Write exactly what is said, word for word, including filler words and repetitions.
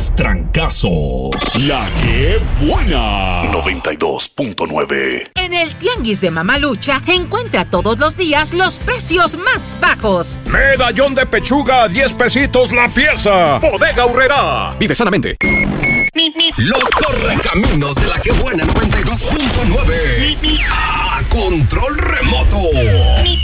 los trancazos. La que buena. noventa y dos punto nueve. En el Tianguis de Mamalucha encuentra todos los días los precios más bajos. Medallón de pechuga a diez pesitos la pieza. Bodega Aurrerá. Vive sanamente. Los correcaminos de la que buena noventa y dos punto nueve. A control remoto.